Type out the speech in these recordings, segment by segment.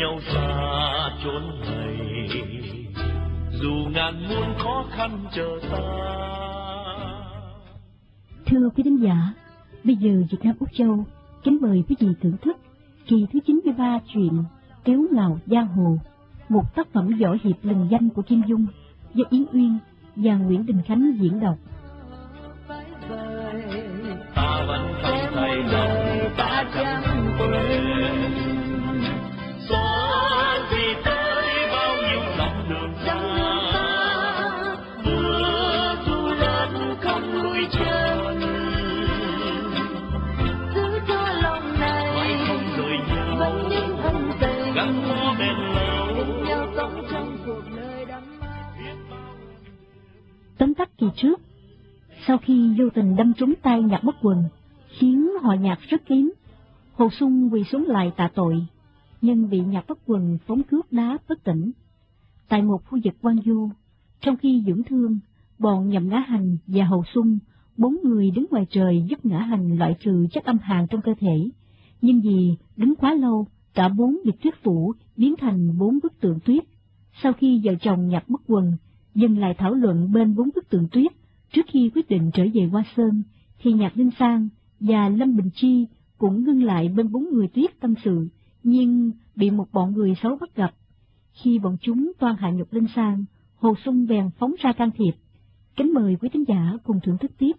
nhau xa chốn này, dù ngàn muôn khó khăn chờ ta. Thưa quý thính giả, bây giờ Việt Nam Úc Châu kính mời quý vị thưởng thức kỳ thứ 93 truyện Tiếu Ngạo Giang Hồ, một tác phẩm võ hiệp lừng danh của Kim Dung do Yến Uyên và Nguyễn Đình Khánh diễn đọc. Ta vẫn không thay lòng, ta chẳng quên. Gió gì tới bao nhiêu dặm đường xa, mưa dù lớn không lùi chân. Giữ cho lòng này mãi không rời nhau, vẫn những ân tình gắn bó bền lâu, cùng nhau sống trong cuộc đời đắm mê. Tóm tắt kỳ trước, sau khi vô tình đâm trúng tay Nhạc Bất Quần, khiến họ Nhạc rất kín, Hồ Sung quỳ xuống lại tạ tội, nhưng bị Nhạc Bất Quần phóng cước đá bất tỉnh. Tại một khu vực hoang vu, trong khi dưỡng thương, bọn Nhậm Ngã Hành và Hồ Sung, 4 người đứng ngoài trời giúp Ngã Hành loại trừ chất âm hàn trong cơ thể, nhưng vì đứng quá lâu, cả 4 bị tuyết phủ biến thành 4 bức tượng tuyết. Sau khi vợ chồng Nhạc Bất Quần dừng lại thảo luận bên 4 bức tượng tuyết trước khi quyết định trở về Hoa Sơn, thì Nhạc Linh Sang và Lâm Bình Chi cũng ngưng lại bên 4 người tuyết tâm sự, nhưng bị một bọn người xấu bắt gặp. Khi bọn chúng toan hạ nhục Linh Sang, Hồ Sung bèn phóng ra can thiệp. Kính mời quý thính giả cùng thưởng thức tiếp.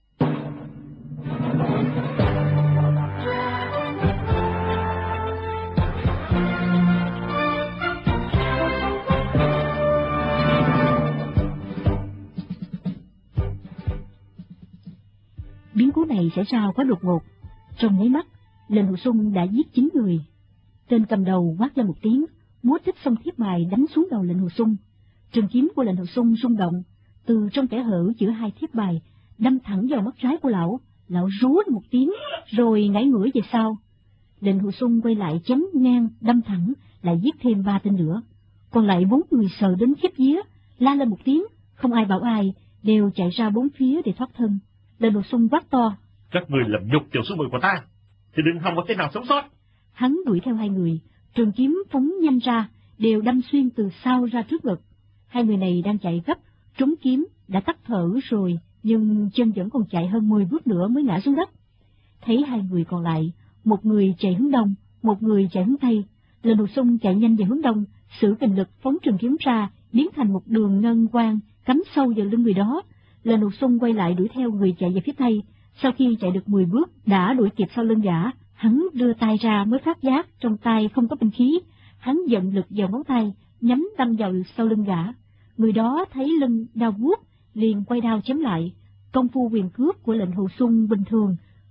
Biến cố này xảy ra quá đột ngột. Trong nháy mắt, Lệnh Hồ Sung đã giết 9 người. Tên cầm đầu quát lên một tiếng, múa thích song thiết bài đánh xuống đầu Lệnh Hồ Sung. Trường kiếm của Lệnh Hồ Sung rung động, từ trong kẽ hở giữa hai thiết bài đâm thẳng vào mắt trái của lão. Lão rú lên một tiếng, rồi ngã ngửa về sau. Lệnh Hồ Sung quay lại chém ngang, đâm thẳng, lại giết thêm 3 tên nữa. Còn lại 4 người sợ đến khiếp vía, la lên một tiếng, không ai bảo ai, đều chạy ra 4 phía để thoát thân. Lệnh Hồ Sung quát to: Các người làm nhục tiểu sư muội của ta, thì đừng hòng có tên nào sống sót. Hắn đuổi theo 2 người, trường kiếm phóng nhanh ra, đều đâm xuyên từ sau ra trước ngực. 2 người này đang chạy gấp, trúng kiếm, đã tắt thở rồi, nhưng chân vẫn còn chạy hơn 10 bước nữa mới ngã xuống đất. Thấy 2 người còn lại, một người chạy hướng đông, một người chạy hướng tây. Lệnh Hồ Sung chạy nhanh về hướng đông, sử kình lực phóng trường kiếm ra, biến thành một đường ngân quang cắm sâu vào lưng người đó. Lệnh Hồ Sung quay lại đuổi theo người chạy về phía tây. Sau khi chạy được 10 bước, đã đuổi kịp sau lưng gã. Hắn đưa tay ra mới phát giác trong tay không có binh khí. Hắn vận lực vào ngón tay, nhắm đâm vào sau lưng gã. Người đó thấy lưng đau buốt, liền quay đao chém lại. Công phu quyền cước của Lệnh Hồ Sung bình thường.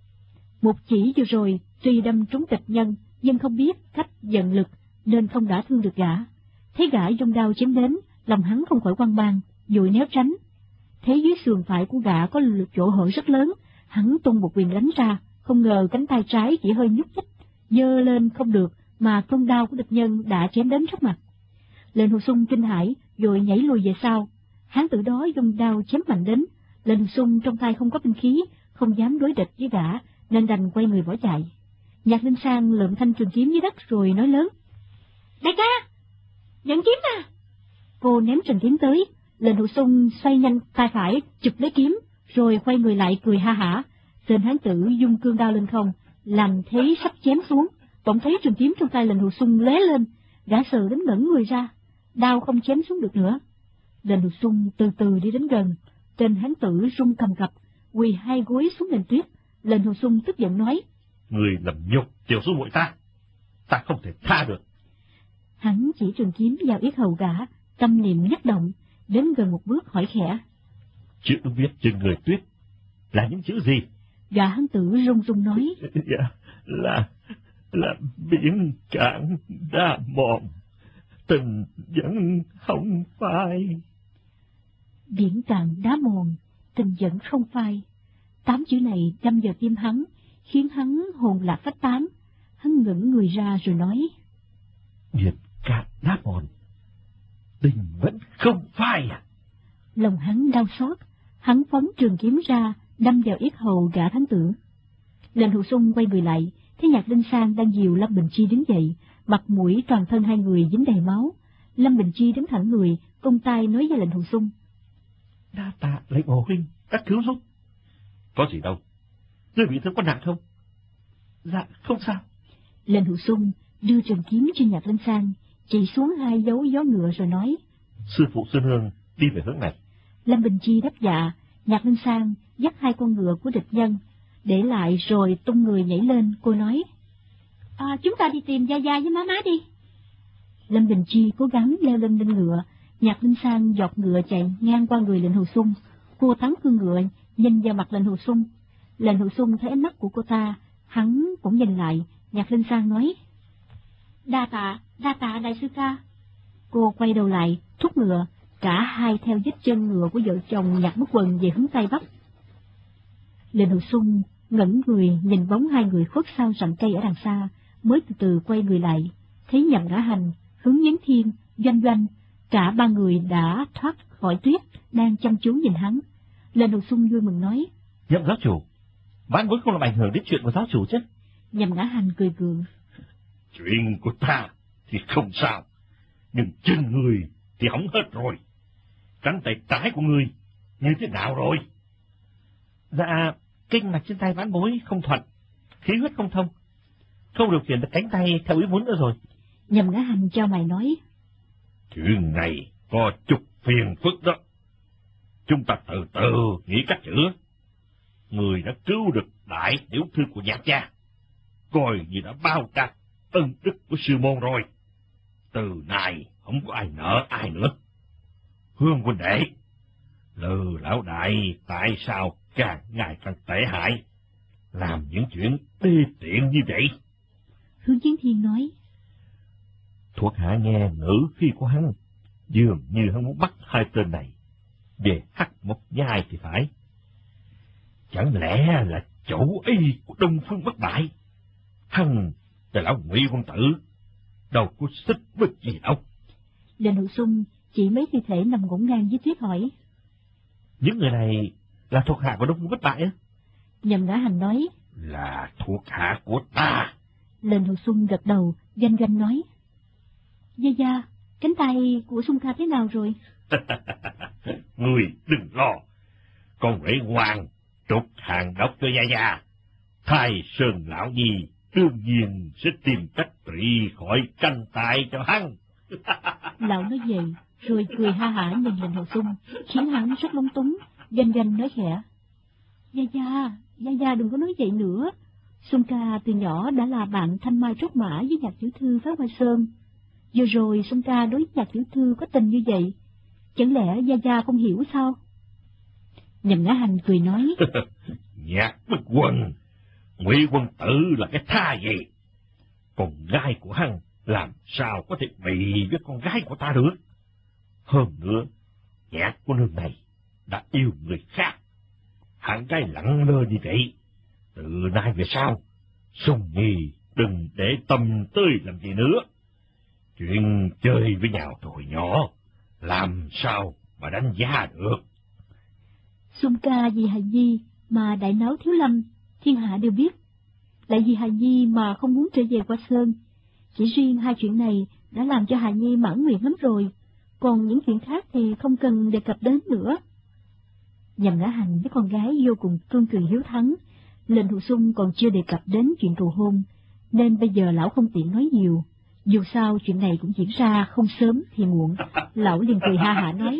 Một chỉ vừa rồi tuy đâm trúng địch nhân, nhưng không biết cách vận lực nên không đã thương được gã. Thấy gã dùng đao chém đến, lòng hắn không khỏi hoang mang, vội né tránh. Thấy dưới sườn phải của gã có chỗ hở rất lớn, hắn tung một quyền đánh ra, không ngờ cánh tay trái chỉ hơi nhúc nhích, giơ lên không được, mà con đao của địch nhân đã chém đến trước mặt. Lệnh Hồ Sung kinh hãi, rồi nhảy lùi về sau. Hán tử đó dùng đao chém mạnh đến. Lệnh Hồ Sung trong tay không có binh khí, không dám đối địch với gã, nên đành quay người bỏ chạy. Nhạc Linh Sang lượm thanh trường kiếm dưới đất rồi nói lớn: Đại ca, nhận kiếm à! Cô ném trường kiếm tới. Lệnh Hồ Sung xoay nhanh tay phải chụp lấy kiếm, rồi quay người lại cười ha hả. Tên hán tử dung cương đao lên không, làm thế sắp chém xuống. Bỗng thấy trường kiếm trong tay Lệnh Hồ Sung lóe lên, gã sợ đến ngẩn người ra, đao không chém xuống được nữa. Lệnh Hồ Sung từ từ đi đến gần, tên hán tử run cầm cập, quỳ 2 gối xuống nền tuyết. Lệnh Hồ Sung tức giận nói: Người làm nhục tiểu sư muội ta không thể tha được. Hắn chỉ trường kiếm vào yết hầu gã, tâm niệm nhất động, đến gần một bước hỏi khẽ: Chữ viết trên người tuyết là những chữ gì? Gã hán tử run run nói: Là biển cạn đá mòn, tình vẫn không phai. Biển cạn đá mòn, tình vẫn không phai. 8 chữ này đâm vào tim hắn, khiến hắn hồn lạc phách tán. Hắn ngẩng người ra rồi nói: Biển cạn đá mòn, tình vẫn không phai à? Lòng hắn đau xót, hắn phóng trường kiếm ra, đâm vào yết hầu gã thám tử. Lệnh Hồ Sung quay người lại, thấy Nhạc Linh Sang đang dìu Lâm Bình Chi đứng dậy, mặt mũi toàn thân hai người dính đầy máu. Lâm Bình Chi đứng thẳng người, cung tay nói với lệnh Hồ Xuân: Đa tạ lệnh Hồ huynh đã cứu giúp. Có gì đâu, ngươi bị thương có nặng không? Dạ không sao. Lệnh Hồ Xuân đưa trường kiếm cho Nhạc Linh Sang, chỉ xuống 2 dấu gió ngựa rồi nói: Sư phụ Xuân Hương đi về hướng này. Lâm Bình Chi đáp dạ. Nhạc Linh Sang dắt 2 con ngựa của địch nhân để lại rồi tung người nhảy lên. Cô nói: chúng ta đi tìm Gia Gia với má đi. Lâm Bình Chi cố gắng leo lên ngựa. Nhạc Linh Sang giọt ngựa chạy ngang qua người lệnh Hồ Xuân. Cô thắng cương ngựa, nhìn vào mặt lệnh Hồ Xuân. Lệnh Hồ Xuân thấy ánh mắt của cô ta, hắn cũng nhìn lại. Nhạc Linh Sang nói: đa tạ đại sư ca. Cô quay đầu lại, thúc ngựa, cả hai theo vết chân ngựa của vợ chồng Nhạc Bất Quần về hướng Tây Bắc. Lệnh Hồ Xuân ngẩng người nhìn bóng 2 người khuất sau rặng cây ở đằng xa, mới từ từ quay người lại, thấy Nhậm Ngã Hành, Hướng Vấn Thiên, Doanh Doanh, cả 3 người đã thoát khỏi tuyết, đang chăm chú nhìn hắn. Lệnh Hồ Xuân vui mừng nói: Nhậm giáo chủ, vãn bối không làm ảnh hưởng đến chuyện của giáo chủ chứ? Nhậm Ngã Hành cười gượng: Chuyện của ta thì không sao, nhưng chân người thì hỏng hết rồi. Cánh tay trái của người như thế nào rồi? Dạ, kinh mạch trên tay vãn bối không thuận, khí huyết không thông, không điều khiển được cánh tay theo ý muốn nữa rồi. Nhậm Ngã Hành cho mày nói: Chuyện này có chút phiền phức đó. Chúng ta từ từ nghĩ cách chữa. Người đã cứu được đại tiểu thư của Nhạc gia, coi như đã bao trát ân đức của sư môn rồi. Từ nay không có ai nợ ai nữa. Hương huynh đệ, Lư lão đại tại sao càng ngày càng tệ hại, làm những chuyện đê tiện như vậy? Hướng Vấn Thiên nói: Thuộc hạ nghe ngữ khí của hắn, dường như hắn muốn bắt 2 tên này về Hắc Một Nhai thì phải. Chẳng lẽ là chủ y của Đông Phương Bất Bại? Hắn là lão Ngụy Quân Tử, đâu có xích với gì đâu. Lệnh Hồ Xuân chỉ mấy thi thể nằm ngổn ngang dưới tuyết hỏi: Những người này là thuộc hạ của Đông Phương Bất Bại á? Nhậm Ngã Hành nói: Là thuộc hạ của ta. Lệnh Hồ Xuân gật đầu. Doanh Doanh nói: Gia Gia, cánh tay của Xuân Ca thế nào rồi? Người đừng lo, con rể ngoan trút hàng độc cho Gia Gia. Thái Sơn lão nhi đương nhiên sẽ tìm cách trị khỏi cánh tay cho hắn. Lão nói vậy rồi cười ha hả nhìn Lệnh Hồ Xuân, khiến hắn rất lung túng. Doanh Doanh nói khẽ: Gia Gia đừng có nói vậy nữa. Xuân Ca từ nhỏ đã là bạn thanh mai trúc mã với Nhạc tiểu thư Phái Hoa Sơn. Vừa rồi Xuân Ca đối với Nhạc tiểu thư có tình như vậy, chẳng lẽ Gia Gia không hiểu sao? Nhậm Ngã Hành cười nói: Nhạc Bất Quần, Ngụy Quân Tử là cái tha gì? Con gái của hắn làm sao có thể bị với con gái của ta được? Hơn nữa, Nhạc của nương này đã yêu người khác. Hạng gái lặng lơ như vậy, từ nay về sau, Xuân Nhi đừng để tâm tới làm gì nữa. Chuyện chơi với nhau hồi nhỏ, làm sao mà đánh giá được? Xuân Ca vì Hà Nhi mà đại náo Thiếu Lâm, thiên hạ đều biết. Lại vì Hà Nhi mà không muốn trở về Hoa Sơn. Chỉ riêng 2 chuyện này đã làm cho Hà Nhi mãn nguyện lắm rồi, còn những chuyện khác thì không cần đề cập đến nữa. Nhậm Ngã Hành với con gái vô cùng cương cường hiếu thắng. Lệnh Hồ Xuân còn chưa đề cập đến chuyện cầu hôn, nên bây giờ lão không tiện nói nhiều. Dù sao chuyện này cũng diễn ra không sớm thì muộn. Lão liền cười ha hả nói: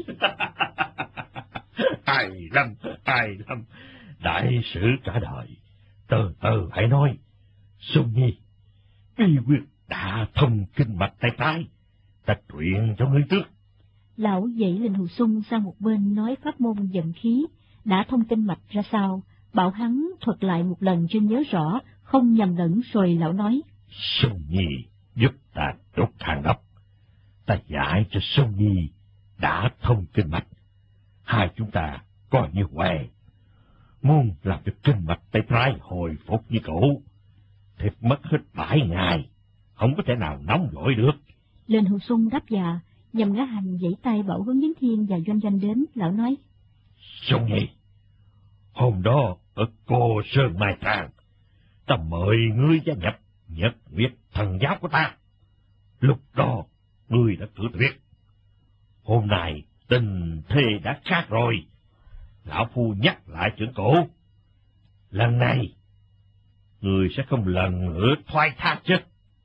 Ai lắm, đại sự cả đời, từ từ hãy nói. Xuân Nhi, y quyết đã thông kinh mạch tay trái, ta truyền cho ngươi trước. Lão dãy Lệnh Hồ Xuân sang một bên nói pháp môn vận khí, đã thông kinh mạch ra sao, bảo hắn thuật lại một lần cho nhớ rõ, không nhầm lẫn. Rồi lão nói: Xuân Nhi giúp ta trút hàng độc, ta giải cho Xuân Nhi đã thông kinh mạch, 2 chúng ta coi như què. Muốn làm cho kinh mạch tay trái hồi phục như cũ, thiệt mất hết 7 ngày, không có thể nào nóng vội được. Lệnh Hồ Xuân đáp dạ. Nhậm Ngã Hành giãy tay bảo Hướng Vấn Thiên và Doanh Doanh đến. Lão nói: Xuân Nhi, hôm đó ở Cô Sơn Mai Tràng, ta mời ngươi gia nhập Nhật Nguyệt Thần giáo của ta. lúc đó ngươi đã cử tuyệt. Hôm nay tình thế đã khác rồi. Lão Phu nhắc lại chuyện cũ. Lần này, ngươi sẽ không lần nữa thoái thác chứ.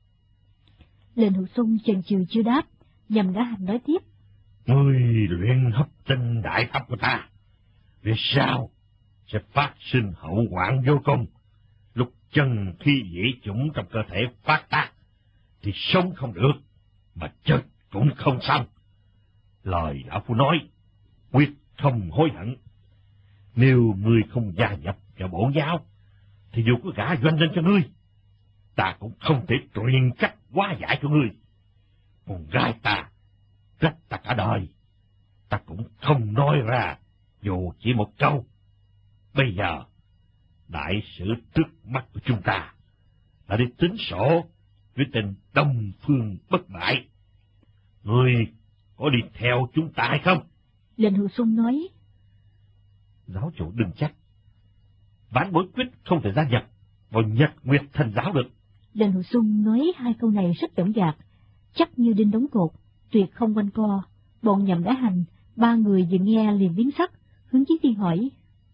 Lệnh Hồ Xuân chần chừ chưa đáp, Nhậm Ngã Hành nói tiếp. Ngươi luyện hấp tinh đại pháp của ta, vì sao sẽ phát sinh hậu hoạn vô cùng. Lúc chân khi dĩ chủng trong cơ thể phát tác, thì sống không được, mà chết cũng không xong. Lời Lão Phu nói, quyết không hối hận. Nếu ngươi không gia nhập vào bổn giáo, thì dù có gả doanh lên cho ngươi, ta cũng không thể truyền cách hóa giải cho ngươi. Con gái ta, trách ta cả đời, ta cũng không nói ra dù chỉ một câu. Bây giờ, đại sự trước mắt của chúng ta là đi tính sổ với tên Đông Phương Bất Bại. Ngươi có đi theo chúng ta hay không? Lệnh Hồ Xuân nói. Giáo chủ đừng chắc. Vãn Bối quyết không thể gia nhập vào Nhật Nguyệt Thần giáo được. Lệnh Hồ Xuân nói hai câu này rất dõng dạc, chắc như đinh đóng cột, tuyệt không quanh co. Bọn Nhậm Ngã Hành, ba người vừa nghe liền biến sắc, hướng Chiến Thiên hỏi.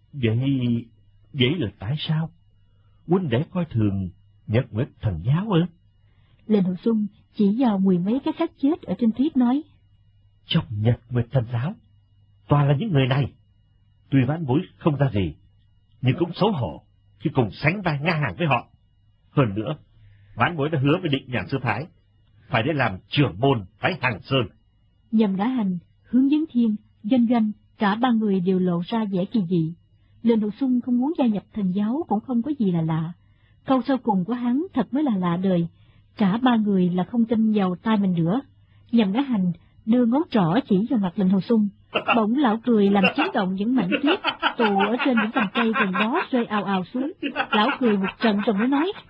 Vậy là tại sao? Huynh để coi thường Nhật Nguyệt Thần giáo ư? Lệnh Hồ Xuân chỉ vào mười mấy cái xác chết ở trên tuyết nói. Trong Nhật Nguyệt Thần giáo, toàn là những người này. Tuy Vãn Bối không ra gì, nhưng cũng xấu hổ khi cùng sánh vai ngang hàng với họ. Hơn nữa, Vãn Bối đã hứa với Định Nhàn Sư Thái, phải để làm trưởng môn Phái Hàng Sơn. Nhậm Ngã Hành, Hướng Vấn Thiên, Doanh Doanh, cả ba người đều lộ ra vẻ kỳ dị. Lệnh Hồ Xuân không muốn gia nhập thần giáo cũng không có gì là lạ. Câu sau cùng của hắn thật mới là lạ đời. Cả ba người là không tin vào tai mình nữa. Nhậm Ngã Hành đưa ngón trỏ chỉ vào mặt Lệnh Hồ Xuân. Bỗng lão cười làm chấn động những mảnh tuyết tù ở trên những cành cây gần đó rơi ào ào xuống. Lão cười một trận rồi mới nói.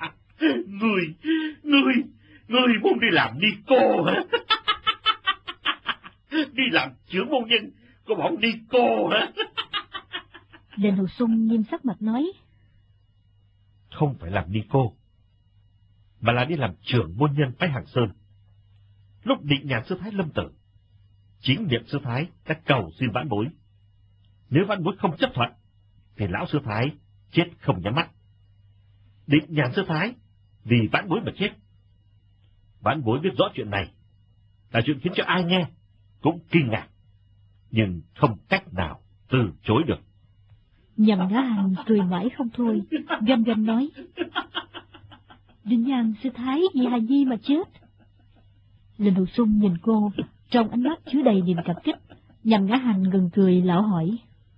Ngươi muốn đi làm ni cô hả? Đi làm trưởng môn nhân của bọn ni cô hả? Lệnh Hồ Xuân nghiêm sắc mặt nói. Không phải làm ni cô, mà là đi làm trưởng môn nhân Phái Hàng Sơn. Lúc Định Nhàn Sư Thái lâm tử, chính Niệm Sư Thái đã cầu xin Vãn Bối. Nếu Vãn Bối không chấp thuận, thì lão Sư Thái chết không nhắm mắt. Định Nhàn Sư Thái vì Vãn Bối mà chết. Vãn Bối biết rõ chuyện này, là chuyện khiến cho ai nghe cũng kinh ngạc, nhưng không cách nào từ chối được. Nhậm Ngã Hành cười mãi không thôi, Doanh Doanh nói. Định Nhàn Sư Thái vì hài nhi mà chết. Lệnh Hồ Xuân nhìn cô, trong ánh mắt chứa đầy niềm cảm kích. Nhậm Ngã Hành ngừng cười lão hỏi.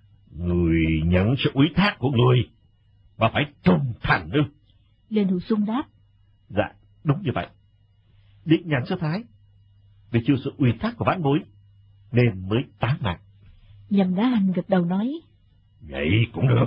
Người nhận sự ủy thác của người, mà phải trung thành ư? Lệnh Hồ Xuân đáp. Dạ, đúng như vậy. Định Nhàn Sư Thái vì chịu sự ủy thác của Vãn Bối nên mới tán mạng. Nhậm Ngã Hành gật đầu nói. Vậy cũng được.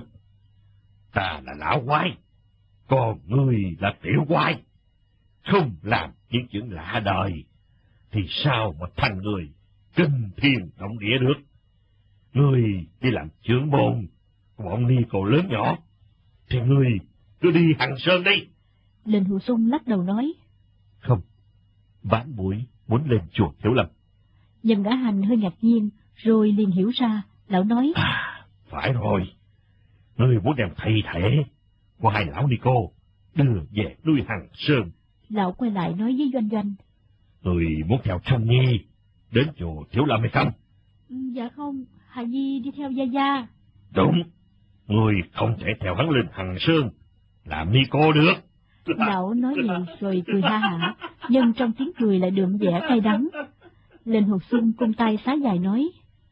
Ta là lão quái, còn ngươi là tiểu quái. Không làm những chuyện lạ đời, thì sao mà thành người kinh thiên động địa được? Ngươi đi làm trưởng môn của bọn ni cô lớn nhỏ, thì ngươi cứ đi Hằng Sơn đi. Lệnh Hồ Xuân lắc đầu nói. Không, Vãn Bối muốn lên chùa Thiếu Lâm. Nhậm Ngã Hành hơi ngạc nhiên, rồi liền hiểu ra, lão nói. Phải rồi, ngươi muốn đem thi thể của hai lão ni cô đưa về núi Hằng Sơn. Lão quay lại nói với Doanh Doanh. Ngươi muốn theo Trân Nhi đến chùa Thiếu Lâm hay không? Dạ không, Hà Nhi đi theo Gia Gia. Đúng, ngươi không thể theo hắn lên Hằng Sơn làm ni cô được. Lão nói vậy rồi cười ha hả, nhưng trong tiếng cười lại đượm vẻ cay đắng. Lệnh Hồ Xuân cung tay xá dài nói.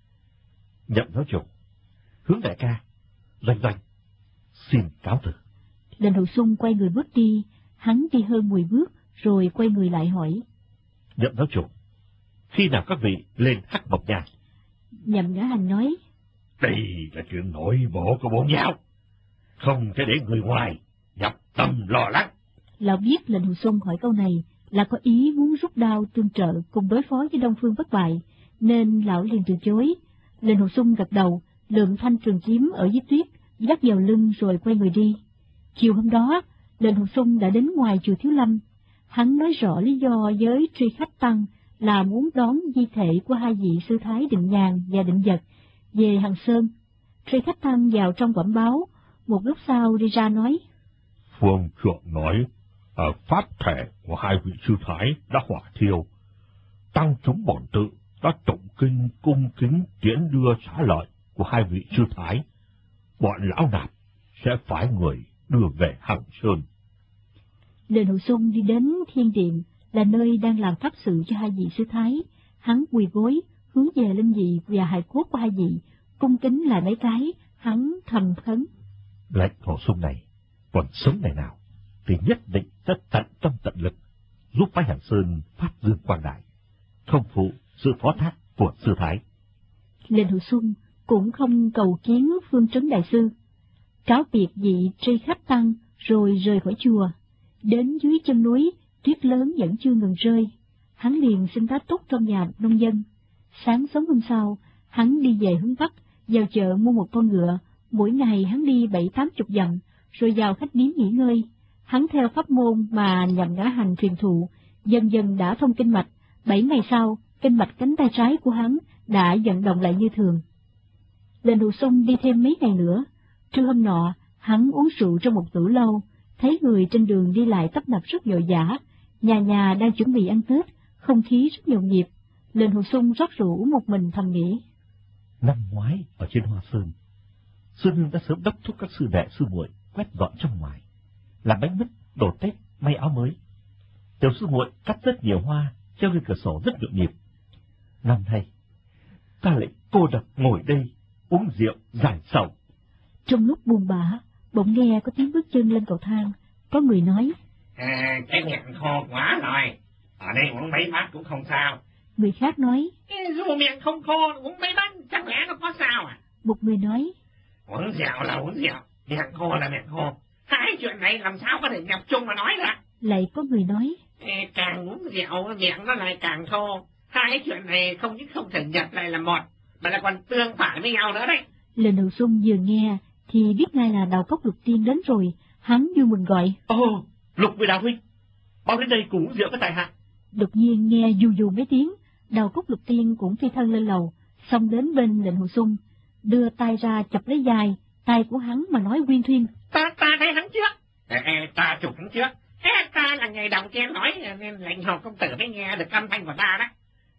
Nhậm giáo chủ, Hướng đại ca, Doanh Doanh, xin cáo từ. Lệnh Hồ Xuân quay người bước đi, hắn đi hơn 10 bước, rồi quay người lại hỏi. Nhậm giáo chủ, khi nào các vị lên Hắc Mộc Nhai? Nhậm Ngã Hành nói. Đây là chuyện nội bộ của bổn giáo, không thể để người ngoài nhập tâm lo lắng. Lão biết Lệnh Hồ Xuân hỏi câu này là có ý muốn rút đao tương trợ cùng đối phó với Đông Phương Bất Bại, nên lão liền từ chối. Lệnh Hồ Xuân gật đầu, lượm thanh trường kiếm ở dưới tuyết, dắt vào lưng rồi quay người đi. Chiều hôm đó, Lệnh Hồ Xuân đã đến ngoài chùa Thiếu Lâm. Hắn nói rõ lý do với Tri Khách Tăng là muốn đón di thể của hai vị sư thái Định Nhàn và Định Vật về Hằng Sơn. Tri Khách Tăng vào trong bẩm báo, một lúc sau đi ra nói: Phương trượng nói, pháp thể của hai vị sư thái đã hỏa thiêu. Tăng chúng bổn tự đã tụng kinh cung kính tiễn đưa xá lợi của hai vị sư thái. Bọn lão nạp sẽ phái người đưa về Hằng Sơn. Lệnh Hồ Xuân đi đến thiên điện, là nơi đang làm pháp sự cho hai vị sư thái. Hắn quỳ gối, hướng về linh vị và hài cốt của hai vị, cung kính lại mấy cái, hắn thầm khấn: Lệnh Hồ Xuân này, còn sống ngày nào, thì nhất định sẽ tận tâm tận lực, giúp phái Hằng Sơn phát dương quang đại, không phụ sự phó thác của sư thái. Lệnh Hồ Xuân cũng không cầu kiến Phương Trấn đại sư, cáo biệt vị Tri Khách Tăng rồi rời khỏi chùa. Đến dưới chân núi, tuyết lớn vẫn chưa ngừng rơi. Hắn liền xin tá túc trong nhà nông dân. Sáng sớm hôm sau, hắn đi về hướng Bắc, vào chợ mua một con ngựa. Mỗi ngày hắn đi 70-80 dặm, rồi vào khách điếm nghỉ ngơi. Hắn theo pháp môn mà nhằm ngã hành truyền thụ, dần dần đã thông kinh mạch. 7 ngày sau, kinh mạch cánh tay trái của hắn đã vận động lại như thường. Lệnh Hồ Xuân đi thêm mấy ngày nữa. Trưa hôm nọ, hắn uống rượu trong một tử lâu, thấy người trên đường đi lại tấp nập rất vội vã, nhà nhà đang chuẩn bị ăn Tết, không khí rất nhộn nhịp. Lệnh Hồ Xuân rót rượu một mình thầm nghĩ: Năm ngoái ở trên Hoa Sơn, Xuân Hương đã sớm đốc thúc các sư đệ sư muội quét dọn trong ngoài, làm bánh mứt, đồ Tết, may áo mới. Tiểu sư muội cắt rất nhiều hoa, treo lên cửa sổ rất nhộn nhịp. Năm nay, ta lại cô độc ngồi đây uống rượu giải sầu. Trong lúc buồn bã, bỗng nghe có tiếng bước chân lên cầu thang. Có người nói: Cái miệng khô quá rồi, ở đây uống mấy bát cũng không sao. Người khác nói: Dù miệng không khô uống mấy bát chẳng lẽ nó có sao à? Một người nói: Uống rượu là uống rượu, miệng khô là miệng khô, hai chuyện này làm sao có thể nhập chung mà nói được. Lại có người nói: Càng uống rượu miệng nó lại càng khô, hai chuyện này không những không thể nhập lại là một, mà là còn tương phản với nhau nữa đấy. Lệnh Hồ Xuân vừa nghe thì biết ngay là Đào Cốc Lục Tiên đến rồi. Hắn vui mừng gọi: Ồ, Lục với Đào huynh, bao đến đây cùng uống rượu với tại hạ. Đột nhiên nghe dù dù mấy tiếng, Đào Cốc Lục Tiên cũng phi thân lên lầu, xong đến bên Lệnh Hồ Xuân, đưa tay ra chập lấy vai tay của hắn mà nói uyên thuyên: Ta thấy hắn trước, ta chụp hắn trước. Ta là ngày đầu tiên nói nên Lệnh Hồ công tử mới nghe được âm thanh của ta đó.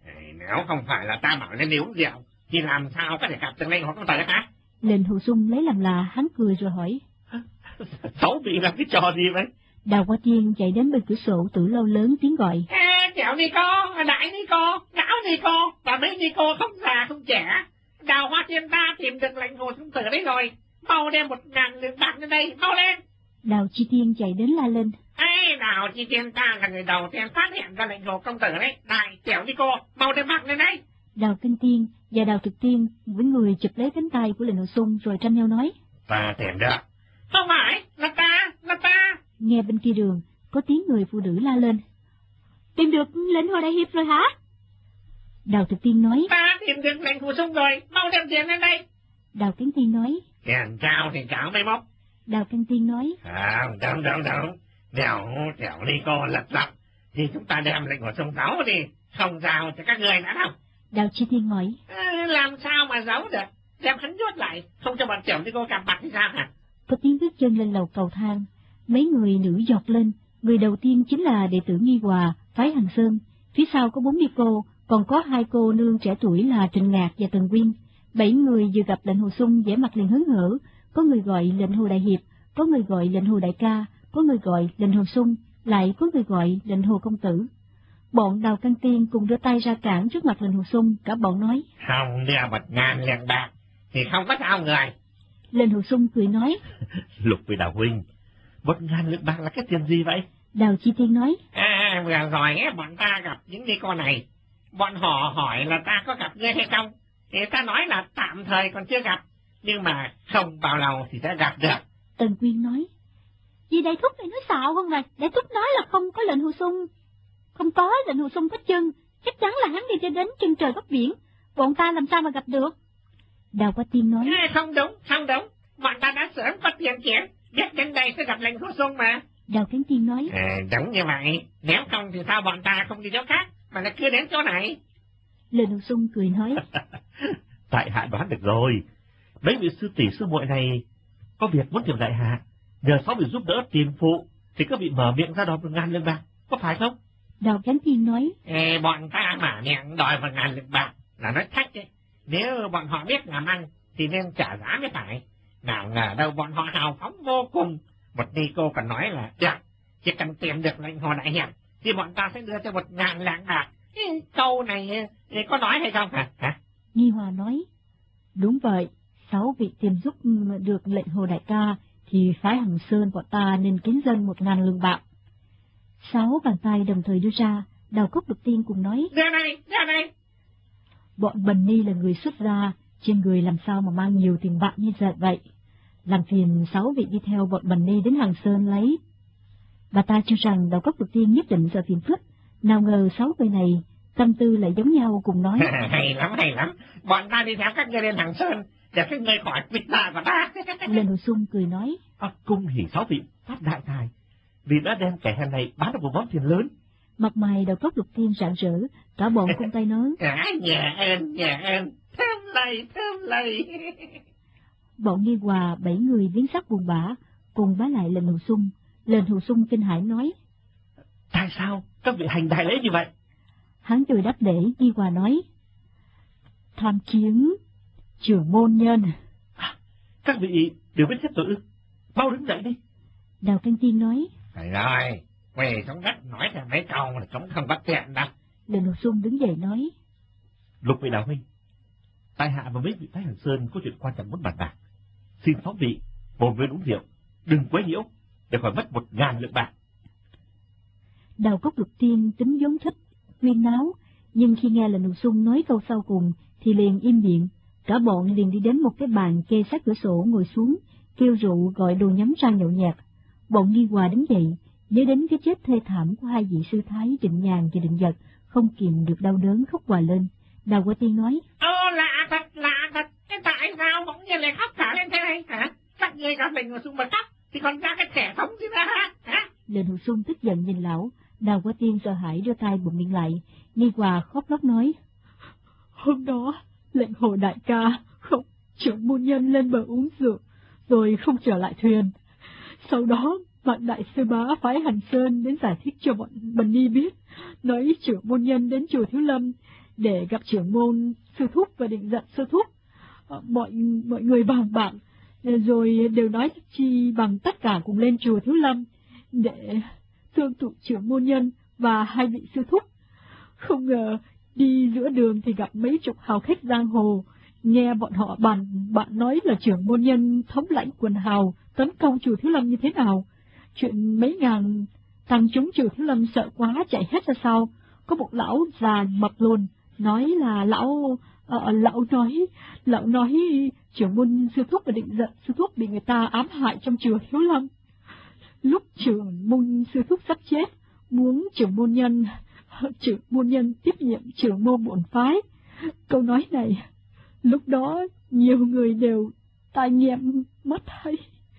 Nếu không phải là ta bảo lên đi uống rượu, thì làm sao có thể gặp được Lệnh Hồ công tử hả? Lệnh Hồ Xuân lấy làm lạ, hắn cười rồi hỏi: Cháu bị làm cái trò gì vậy? Đào Hoa Tiên chạy đến bên cửa sổ tử lâu lớn tiếng gọi: Chào đi cô, đại đi cô, lão đi cô, và mấy đi cô không già không trẻ. Đào Hoa Tiên ta tìm được Lệnh Hồ công tử đấy rồi, mau đem 1.000 lượng bạc lên đây, mau lên. Đào Chi Tiên chạy đến la lên: Đào Chi Tiên ta là người đầu tiên phát hiện ra Lệnh Hồ công tử đấy, đại chèo đi cô, mau đem bạc lên đây. Đào Kinh Tiên và Đào Thực Tiên với người chụp lấy cánh tay của Lệnh Hồ Xuân rồi tranh nhau nói: Ta tìm được. Không phải, là ta. Nghe bên kia đường có tiếng người phụ nữ la lên: Tìm được Lệnh Hồ đại hiệp rồi hả? Đào Thực Tiên nói: Ta tìm được Lệnh Hồ Xuân rồi, mau đem tiền lên đây. Đào Kiến Tiên nói: Tiền trao thì trao mấy mốc. Đào Kinh Tiên nói: Đúng. Đèo đi cô lật lọc, thì chúng ta đem Lệnh Hồ Xuân giấu đi, không giao cho các người nữa đâu. Đào Chi Tiên hỏi: Làm sao mà giấu được, đem hắn nhốt lại, không cho bọn tiểu đi cô cầm bạc thì sao hả? Có tiếng bước chân lên lầu cầu thang, mấy người nữ giọt lên. Người đầu tiên chính là đệ tử Nghi Hòa, phái Hằng Sơn. Phía sau có 4 ni cô, còn có 2 cô nương trẻ tuổi là Trịnh Ngạc và Tần Quyên. 7 người vừa gặp Lệnh Hồ Xuân vẻ mặt liền hớn hở. Có người gọi Lệnh Hồ đại hiệp, có người gọi Lệnh Hồ đại ca, có người gọi Lệnh Hồ Xuân, lại có người gọi Lệnh Hồ công tử. Bọn Đào Căn Tiên cùng đưa tay ra cản trước mặt Lệnh Hồ Xuân, cả bọn nói: Không đưa 1.000 lượng bạc thì không có sao người. Lệnh Hồ Xuân cười nói: Lục với Đào huynh, 1.000 lượng bạc là cái tiền gì vậy? Đào Chi Tiên nói: Vừa rồi bọn ta gặp những cái con này, bọn họ hỏi là ta có gặp ngươi hay không, thì ta nói là tạm thời còn chưa gặp, nhưng mà không bao lâu thì sẽ gặp được. Tần Quyên nói: Vì đại thúc này nói xạo không vậy? Đại thúc nói là không có Lệnh Hồ Xuân, không có Lệnh Hồ Xuân có chân, chắc chắn là hắn đi cho đến chân trời góc biển, bọn ta làm sao mà gặp được? Đào Hoa Tiên nói: Không đúng, bọn ta đã sớm có tiền kiện, biết đến đây sẽ gặp Lệnh Hồ Xuân mà. Đào Cánh Tiên nói. Đúng như vậy, nếu không thì sao bọn ta không đi chỗ khác, mà lại cứ đến chỗ này? Lệnh Hồ Xuân cười nói. Tại hạ đoán được rồi. Mấy vị sư tỷ sư muội này có việc muốn tìm tại hạ, nhờ 6 vị giúp đỡ tiền phụ, thì các vị mở miệng ra đòi 1.000 lượng bạc, có phải không? Đào Cánh Tiên nói. Bọn ta mở miệng đòi 1.000 lượng bạc là nói thách đấy. Nếu bọn họ biết làm ăn thì nên trả giá mới phải. Nào ngờ đâu bọn họ hào phóng vô cùng. Một ni cô còn nói là được, chỉ cần tìm được lệnh Hồ đại hiệp thì bọn ta sẽ đưa cho 1.000 lượng bạc. Câu này có nói hay không hả? Nghi Hòa nói. Đúng vậy, 6 vị tìm giúp được lệnh Hồ đại ca thì phái Hằng Sơn bọn ta nên kính dân 1.000 lượng bạc. 6 bàn tay đồng thời đưa ra. Đào Cốc Lục Tiên cùng nói. Ra đây. Bọn Bần Ni là người xuất gia, trên người làm sao mà mang nhiều tiền bạc như vậy. Làm phiền 6 vị đi theo bọn Bần Ni đến Hằng Sơn lấy. Bà ta cho rằng Đào Cốc Lục Tiên nhất định sợ phiền phức, nào ngờ 6 người này tâm tư lại giống nhau cùng nói. Hay lắm, bọn ta đi theo các ngươi lên Hằng Sơn, để các ngươi khỏi quỵt tạ của ta. Lệnh Hồ Xuân cười nói. Cung hỉ 6 vị phát đại tài, vì đã đem kẻ hèn này bán được một món tiền lớn. Mặt mày Đào Cốc Lục Tiên rạng rỡ, cả bọn cung tay nói. Nhà ơn, thơm lây. Bọn Nghi Hòa 7 người biến sắc buồn bã, cùng bá lại Lệnh Hồ Xuân. Lệnh Hồ Xuân kinh hãi nói. Tại sao các vị hành đại lễ như vậy? Hắn cười đáp lễ. Nghi Hòa nói. Tham kiến trưởng môn nhân. Các vị đều biết hết tội ư? Mau đứng dậy đi. Đào Cánh Tiên nói. Phải rồi, quỳ xuống đất nói theo mấy câu là cũng không bắt tiện đâu. Lệnh Hồ Xuân đứng dậy nói. Lục vị đạo huynh, tại hạ và mấy vị Thái Hằng Sơn có chuyện quan trọng muốn bàn bạc. Xin 6 vị ngồi bên uống rượu, đừng quấy nhiễu, để khỏi mất 1.000 lượng bạc. Đào Cốc Lục Tiên tính vốn thích huyên náo, nhưng khi nghe Lệnh Hồ Xuân nói câu sau cùng thì liền im miệng. Cả bọn liền đi đến một cái bàn kê sát cửa sổ ngồi xuống, kêu rượu gọi đồ nhắm ra nhậu nhẹt. Bọn Nghi Hòa đứng dậy, nhớ đến cái chết thê thảm của 2 vị sư thái Định Nhàn và Định Vật, không kìm được đau đớn khóc òa lên. Đào Quả Tiên nói. Lạ thật, tại sao bỗng nhiên lại khóc cả lên thế này hả? Các ngươi gặp Lệnh Hồ Xuân mà khóc thì còn ra cái trẻ thống gì nữa hả? Lệnh Hồ Xuân tức giận nhìn lão. Đào Quả Tiên sợ hãi đưa tay bụm miệng lại. Nghi Hòa khóc lóc nói. Hôm đó Lệnh Hồ đại ca không trưởng môn nhân lên bờ uống rượu, rồi không trở lại thuyền. Sau đó bạn đại sư bá phái Hành Sơn đến giải thích cho bọn Bần Ni biết, nói trưởng môn nhân đến chùa Thiếu Lâm để gặp trưởng môn sư thúc và Định Giận sư thúc. Mọi người bàn bạc rồi đều nói chi bằng tất cả cùng lên chùa Thiếu Lâm để thương tụ trưởng môn nhân và 2 vị sư thúc. Không ngờ đi giữa đường thì gặp mấy chục hào khách giang hồ, nghe bọn họ bạn nói là trưởng môn nhân thống lãnh quần hào tấn công chùa Thiếu Lâm như thế nào. Chuyện mấy ngàn tăng chúng chùa Thiếu Lâm sợ quá chạy hết ra sau. Có một lão già mập lùn nói là lão nói trưởng môn sư thúc và Định Giận sư thúc bị người ta ám hại trong chùa Thiếu Lâm. Lúc trưởng môn sư thúc sắp chết, muốn trưởng môn nhân tiếp nhiệm trưởng môn bổn phái. Câu nói này lúc đó nhiều người đều tai nghe mất hay.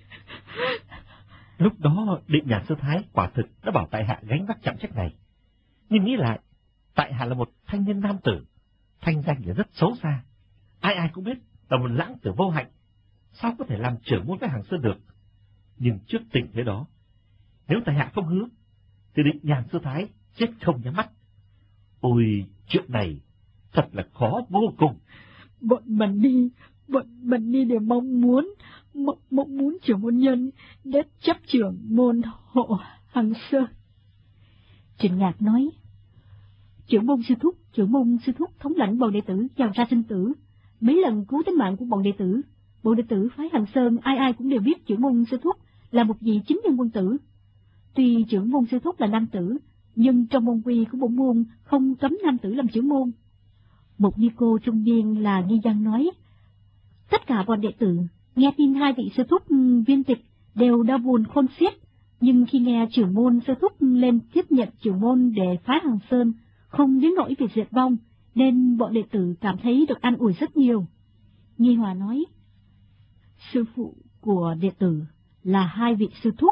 Lúc đó Định Nhàn sư thái quả thực đã bảo tại hạ gánh vác trọng trách này, nhưng nghĩ lại, tại hạ là một thanh niên nam tử, thanh danh là rất xấu xa, ai cũng biết là một lãng tử vô hạnh, sao có thể làm trưởng môn với Hằng Sơn được. Nhưng trước tình thế đó, nếu tại hạ không hứa thì Định Nhàn sư thái chết không nhắm mắt. Ôi, chuyện này thật là khó vô cùng. Bọn Bần Ni đều mong muốn trưởng môn nhân đến chấp trưởng môn hộ Hằng Sơn. Trịnh Nhạc nói. Trưởng môn sư thúc thống lãnh bọn đệ tử vào ra sinh tử, mấy lần cứu tính mạng của bọn đệ tử phái Hằng Sơn ai cũng đều biết trưởng môn sư thúc là một vị chính nhân quân tử. Tuy trưởng môn sư thúc là nam tử, nhưng trong môn quy của bổn môn không cấm nam tử làm trưởng môn. Một ni cô trung niên là Nghi Văn nói. Tất cả bọn đệ tử nghe tin 2 vị sư thúc viên tịch đều đau buồn khôn xiết, nhưng khi nghe trưởng môn sư thúc lên tiếp nhận trưởng môn để phái Hằng Sơn, không đến nỗi việc diệt vong, nên bọn đệ tử cảm thấy được an ủi rất nhiều. Nghi Hòa nói. Sư phụ của đệ tử là 2 vị sư thúc,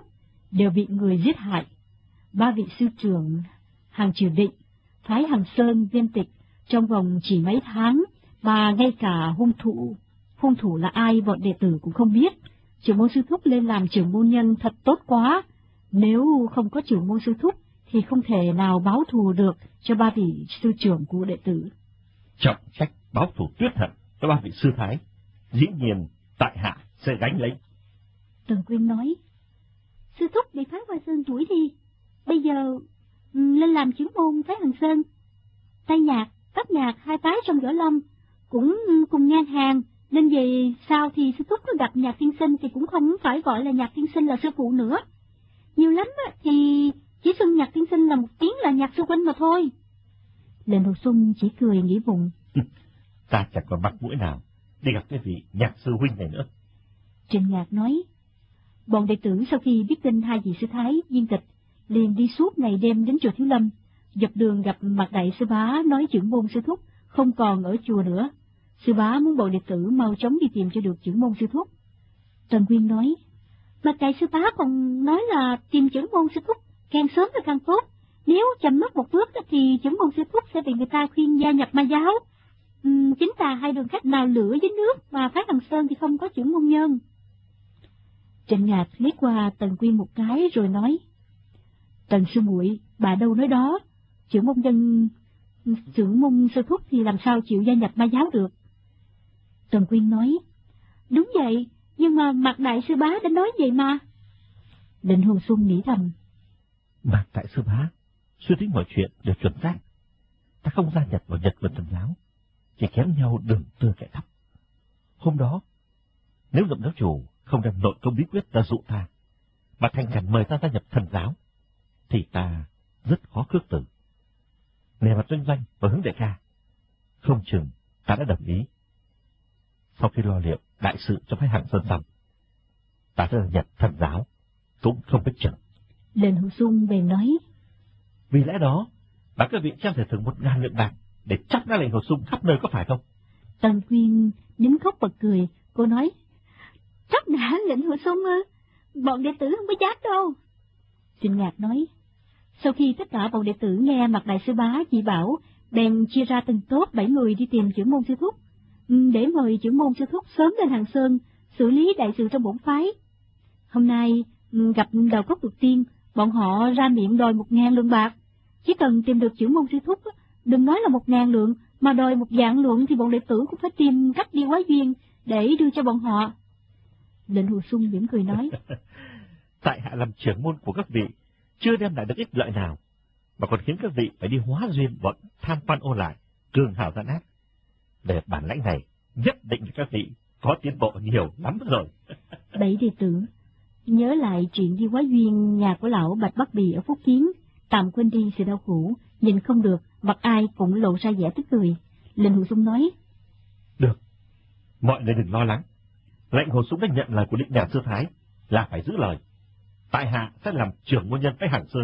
đều bị người giết hại. 3 vị sư trưởng Hàng Triều Định, phái Hàng Sơn viên tịch trong vòng chỉ mấy tháng, mà ngay cả hung thủ là ai bọn đệ tử cũng không biết. Trưởng môn sư thúc lên làm trưởng môn nhân thật tốt quá. Nếu không có trưởng môn sư thúc thì không thể nào báo thù được cho 3 vị sư trưởng của đệ tử. Trọng trách báo thù tuyết hận cho 3 vị sư thái, dĩ nhiên tại hạ sẽ gánh lấy. Tần Quyên nói, sư thúc bị phái Hoa Sơn đuổi đi, bây giờ lên làm trưởng môn phái Hàng Sơn. Tây Nhạc, Bắc Nhạc, 2 phái trong Võ Lâm cũng cùng ngang hàng, nên về sau thì sư thúc có gặp Nhạc tiên sinh thì cũng không phải gọi là Nhạc tiên sinh là sư phụ nữa. Nhiều lắm thì chỉ xưng Nhạc tiên sinh là một tiếng là Nhạc sư huynh mà thôi. Lệnh Hồ Xuân chỉ cười nghĩ bụng. Ta chẳng còn mặt mũi nào đi gặp cái vị Nhạc sư huynh này nữa. Trịnh Ngạc nói, bọn đệ tử sau khi biết tin 2 vị sư thái viên tịch, liền đi suốt ngày đêm đến chùa Thiếu Lâm. Dọc đường gặp Mạc Đại sư bá nói trưởng môn sư thúc không còn ở chùa nữa. Sư bá muốn bọn đệ tử mau chóng đi tìm cho được trưởng môn sư thúc. Tần Quyên nói, Mạc Đại sư bá còn nói là tìm trưởng môn sư thúc càng sớm thì càng tốt. Nếu chậm mất một bước thì trưởng môn sư thúc sẽ bị người ta khuyên gia nhập ma giáo. Chính tà 2 đường khách nào lửa với nước, mà phái Hàng Sơn thì không có trưởng môn nhân. Trịnh Ngạc liếc qua Tần Quyên một cái rồi nói, Tần sư muội, bà đâu nói đó, trưởng môn sư thúc thì làm sao chịu gia nhập ma giáo được. Tần Quyên nói, đúng vậy, nhưng mà Mạc Đại sư bá đã nói vậy mà. Lệnh Hồ Xuân nghĩ thầm, Mạc Đại sư bá suy tính mọi chuyện đều chuẩn xác. Ta không gia nhập vào Nhật Vân Thần giáo, chỉ kém nhau đường tơ kẻ thấp. Hôm đó, nếu Dậm giáo chủ không đem nội công bí quyết ra dụ ta, mà thành khẩn mời ta gia nhập thần giáo, thì ta rất khó khước từ. Nề mặt Doanh Doanh và Hướng đại ca, không chừng ta đã đồng ý. Sau khi lo liệu đại sự cho phái Hàng Sơn xong, ta sẽ gia nhập thần giáo, cũng không biết chừng. Lệnh Hồ Xuân bèn nói, vì lẽ đó, bà các vị xem thể thưởng 1000 lượng bạc để chắc ra lệnh Hồ Xuân khắp nơi có phải không? Tần Quyên nín khóc bật cười, cô nói, chắc đã lệnh Hồ Xuân ư, bọn đệ tử không có dám đâu. Trịnh Ngạc nói, sau khi tất cả bọn đệ tử nghe Mạc Đại sư bá chỉ bảo, bèn chia ra từng tốt 7 người đi tìm trưởng môn sư thúc, để mời trưởng môn sư thúc sớm lên Hàng Sơn xử lý đại sự trong bổn phái. Hôm nay gặp Đào Cốc Tục Tiên, bọn họ ra miệng đòi 1000 lượng bạc. Chỉ cần tìm được trưởng môn sư thúc, đừng nói là 1000 lượng, mà đòi 1.000 lượng thì bọn đệ tử cũng phải tìm cách đi Quái Duyên để đưa cho bọn họ. Lệnh Hồ Xuân mỉm cười nói, tại hạ làm trưởng môn của các vị chưa đem lại được ích lợi nào, mà còn khiến các vị phải đi hóa duyên bọn tham quan ô lại, cường hào gian ác. Về bản lãnh này, nhất định các vị có tiến bộ nhiều lắm rồi. 7 đệ tử nhớ lại chuyện đi Quái Duyên nhà của lão Bạch Bắc Bì ở Phúc Kiến, tạm quên đi sự đau khổ, nhìn không được, mặt ai cũng lộ ra vẻ tức cười. Lệnh Hồ Xuân nói, được, mọi người đừng lo lắng. Lệnh Hồ Xuân đã nhận lời của Định Nhàn sư thái là phải giữ lời. Tại hạ sẽ làm trưởng môn nhân phái Hàng Sơn.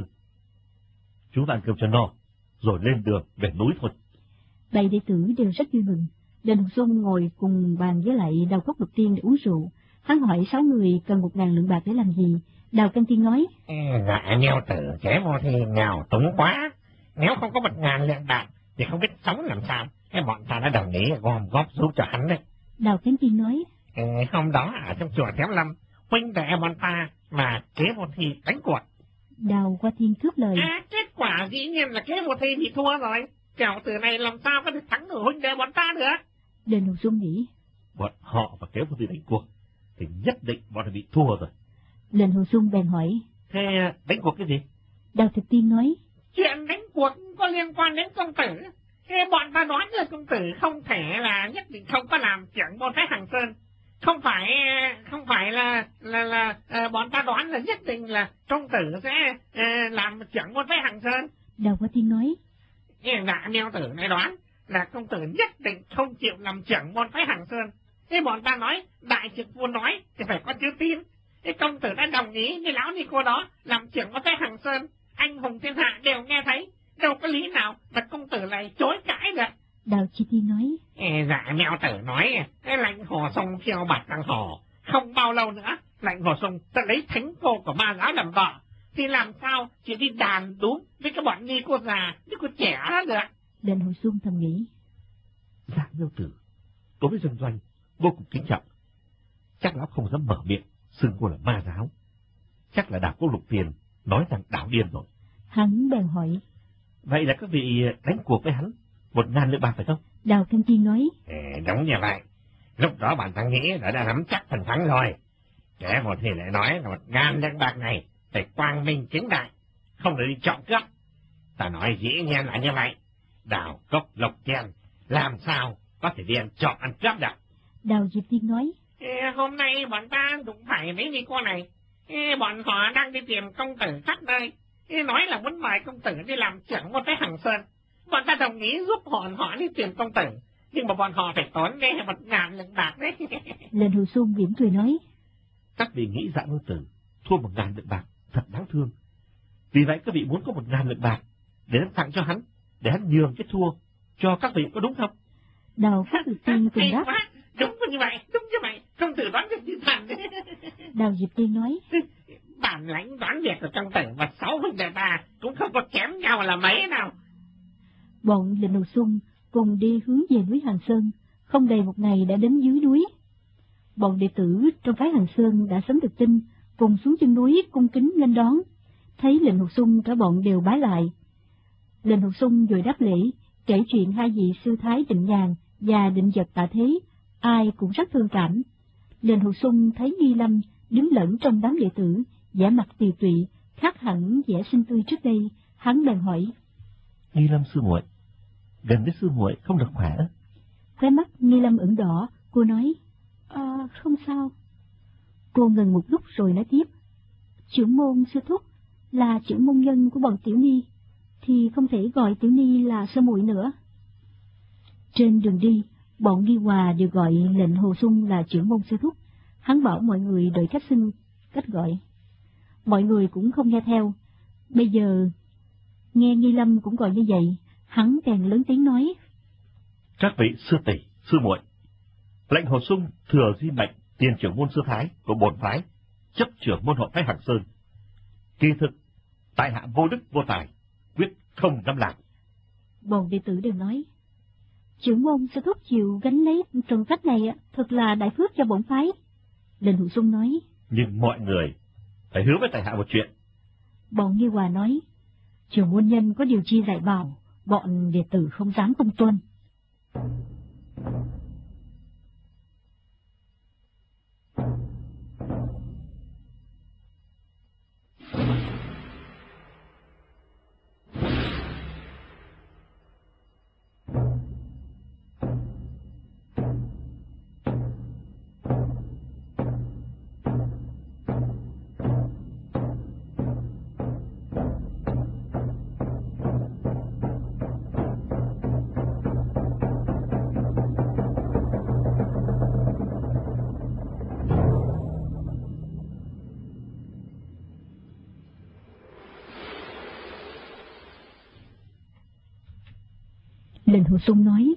Chúng ta ăn cơm cho no, rồi lên đường về núi thôi. 7 đệ tử đều rất vui mừng. Lệnh Hồ Xuân ngồi cùng bàn với lại Đào Cốc Lục Tiên để uống rượu. Hắn hỏi 6 người cần 1000 lượng bạc để làm gì. Đào Căn Tiên nói, Dạ nghèo tử chế vô thì nghèo túng quá. Nếu không có 1000 lượng bạc thì không biết sống làm sao. Cái bọn ta đã đồng ý gom góp giúp cho hắn đấy. Đào Căn Tiên nói, hôm đó ở trong chùa Thiếu Lâm, huynh đệ bọn ta mà kế một thi đánh cuộc. Đào Qua Thiên cướp lời, Kết quả dĩ nhiên là kế một thi bị thua rồi. Kẻo từ này làm sao có thể thắng được huynh đệ bọn ta nữa. Lệnh Hồ Xuân nghĩ, Bọn họ và kế một thi đánh cuộc thì nhất định bọn họ bị thua rồi. Lệnh Hồ Xuân bèn hỏi, Thế đánh cuộc cái gì? Đào Thực Tiên nói, chuyện đánh cuộc có liên quan đến công tử. Thế bọn ta đoán là công tử không thể là nhất định không có làm trưởng môn phái Hàng Sơn. Không phải là bọn ta đoán là nhất định là công tử sẽ làm trưởng môn phái Hàng Sơn. Đào Qua Thiên nói, Dạ neo tử này đoán là công tử nhất định không chịu làm trưởng môn phái Hàng Sơn. Thế bọn ta nói đại trực vua nói thì phải có chữ tin. Thế công tử đã đồng ý với lão Nico đó làm trưởng môn phái Hàng Sơn. Anh hùng thiên hạ đều nghe thấy, đâu có lý nào mà công tử lại chối cãi được. Đào Chi Tiên nói, Dạ neo tử nói cái lãnh hồ sông phiêu bạt đằng hồ, không bao lâu nữa Lạnh Hồ Sung, ta lấy thánh cô của ma giáo làm vợ, thì làm sao chỉ đi đàn đúng với các bọn ni cô già, với cô trẻ được. Lệnh Hồ Sung thầm nghĩ. Giang Miêu Tử đối với Dân Doanh vô cùng kính trọng, chắc lão không dám mở miệng xưng cô là ma giáo. Chắc là Đào Quốc Lục Tiền nói rằng đảo điên rồi. Hắn bèn hỏi. Vậy là các vị đánh cuộc với hắn 1.000 lượng bạc phải không? Đào Thanh Kiên nói. Đúng như vậy. Lúc đó bản thân nghĩ đã nắm chắc phần thắng rồi. Kẻ một thì lại nói là 1.000 lượng bạc này phải quang minh chính đại, không được đi chọn cướp. Ta nói dĩ nhiên là như vậy. Đào Cốc Lộc Tiền làm sao có thể đi ăn trộm ăn cướp được. Đào Diệp Tiên nói. Hôm nay bọn ta đụng phải mấy ni cô này. Bọn họ đang đi tìm công tử khắp nơi. Nói là muốn mời công tử đi làm trưởng một cái Hằng Sơn. Bọn ta đồng ý giúp họ đi tìm công tử. Nhưng mà bọn họ phải tốn đi 1.000 lượng bạc đấy. Lệnh Hồ Sung mỉm cười nói. Các vị nghĩ Dạ Nương Tử thua 1.000 lượng bạc thật đáng thương. Vì vậy các vị muốn có 1.000 lượng bạc để tặng cho hắn, để hắn nhường cái thua cho các vị, có đúng không? Đào Quốc Diệp Tiên cùng đáp. Đúng như vậy, công tử đoán việc như thần. Đào Diệp Tiên nói. Bản lãnh đoán việc của công tử và 6 huynh đệ ta cũng không có kém nhau là mấy nào. Bọn Lệnh Hồ Sung cùng đi hướng về núi Hằng Sơn, không đầy một ngày đã đến dưới núi. Bọn đệ tử trong phái Hằng Sơn đã sớm được tin, cùng xuống chân núi cung kính nghênh đón. Thấy Lệnh Hồ Sung cả bọn đều bái lại. Lệnh Hồ Sung rồi đáp lễ, kể chuyện hai vị sư thái Định Nhàn và Định Vật Tạ Thế, ai cũng rất thương cảm. Lệnh Hồ Sung thấy Nghi Lâm đứng lẫn trong đám đệ tử, vẻ mặt tiều tụy, khác hẳn vẻ xinh tươi trước đây. Hắn bèn hỏi. Nghi Lâm sư muội, gần với sư muội không được khỏe. Khóe mắt Nghi Lâm ửng đỏ, cô nói. Không sao. Cô ngừng một lúc rồi nói tiếp. Trưởng môn sư thúc là trưởng môn nhân của bọn tiểu ni, thì không thể gọi tiểu ni là sư muội nữa. Trên đường đi, bọn Nghi Hòa đều gọi Lệnh Hồ Sung là trưởng môn sư thúc. Hắn bảo mọi người đổi cách xưng, cách gọi. Mọi người cũng không nghe theo. Bây giờ nghe Nghi Lâm cũng gọi như vậy, hắn càng lớn tiếng nói. Các vị sư tỷ, sư muội, Lệnh Hồ Sung thừa di mệnh tiền trưởng môn sư thái của bổn phái, chấp trưởng môn hộ phái Hằng Sơn. Kỳ thực tại hạ vô đức vô tài, quyết không dám làm. Bọn đệ tử đều nói. Trưởng môn sư thúc chịu gánh lấy trần trách này thật là đại phước cho bổn phái. Lệnh Hồ Sung nói. Nhưng mọi người phải hứa với tại hạ một chuyện. Bọn Như Hòa nói. Trưởng môn nhân có điều chi dạy bảo, bọn đệ tử không dám không tuân. Lệnh Hồ Sung nói.